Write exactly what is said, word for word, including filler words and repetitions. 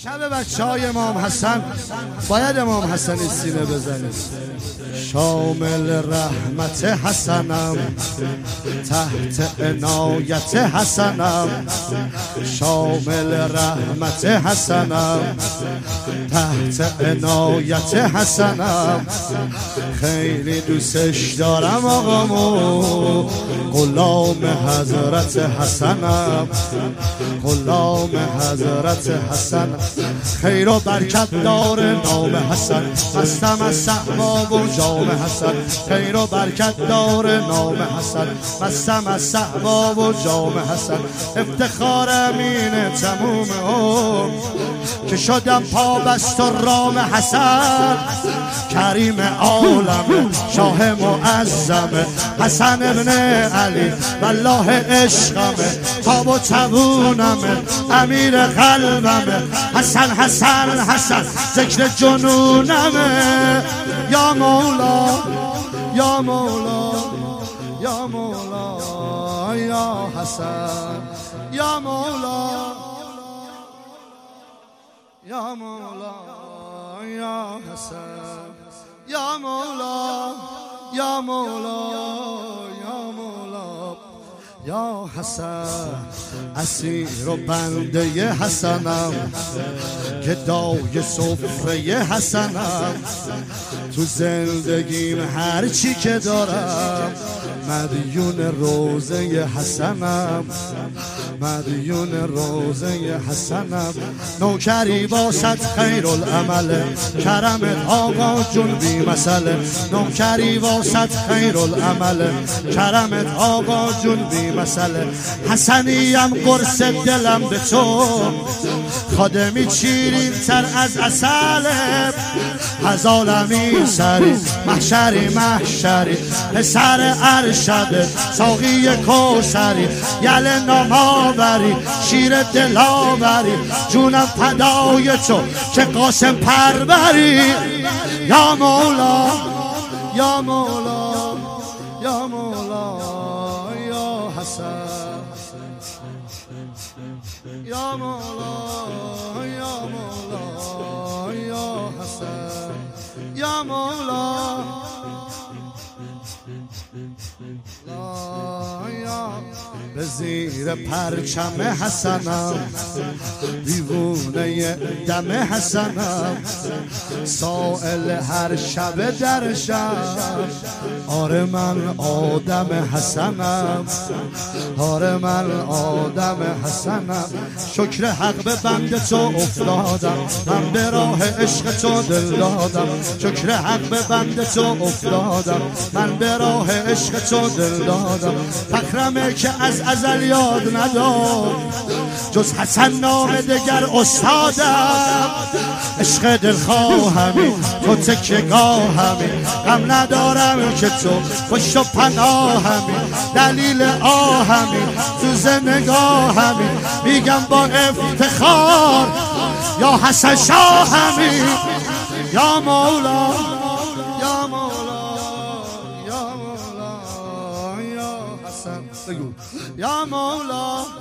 شب بچه های امام حسن باید امام حسن سینه بزنید. شامل رحمت حسنم تحت عنایت حسنم، شامل رحمت حسنم تحت عنایت حسنم. خیلی دوستش دارم آقامو، غلام حضرت حسنم، غلام حضرت حسن. خیر و برکت دار نام حسن، مستم از صحباب و جام حسن. خیر و برکت دار نام حسن، مستم از صحباب و جام حسن. افتخار امین تموم هم که شدم پا بست و رام حسن. کریم عالم شاه معظم حسن ابن علی والله عشقمه، تاب و توونمه امیر قلبمه. حسن حسن حسن ذکر جنونمه. یا مولا یا مولا یا مولا یا حسن یا مولا یا مولا یا حسن یا مولا یا مولا یا مولا یا حسن. اسیر و بنده حسنم، گدای سفره حسنم. تو زندگیم هر چی که دارم مدیون روزه حسنم، مدیون روزه حسنم. نوکری واسط خیر العمل، کرمت آقا جون بی مسئله. نوکری واسط خیر العمل، کرمت آقا جون بی مسئله. حسنیم قرص دلم به تو، خادمی چیرین تر از عسله. هزالمی سری محشری محشری، پسر ارشد ساقی کوثری. یل ناماوری شیر دلاوری، جونم فدای تو که قاسم پروری. یا مولا یا مولا یا مولا یا حسن یا مولا یا مولا یا حسن یا مولا به زیر پرچم حسنم، دیوونه دم حسنم. سائل هر شب در شب، آره من آدم حسنم، آره من آدم حسنم. شکر حق به بند تو افتادم، من به راه عشق تو دل دادم. شکر حق به بند تو افتادم، من به راه عشق تو دل دادم. فخرمه که از ازل یاد نداد جز حسن نام دگر استادم. عشق دلخواهمی تو تکیه‌گاهمی، غم ندارم که تو پشت و پناهمی. دلیل آهمی تو زنگاهمی، میگم با افتخار یا حسن شاهمی. یا مولا یا مولا یا مولا یا حسن بگو یا مولا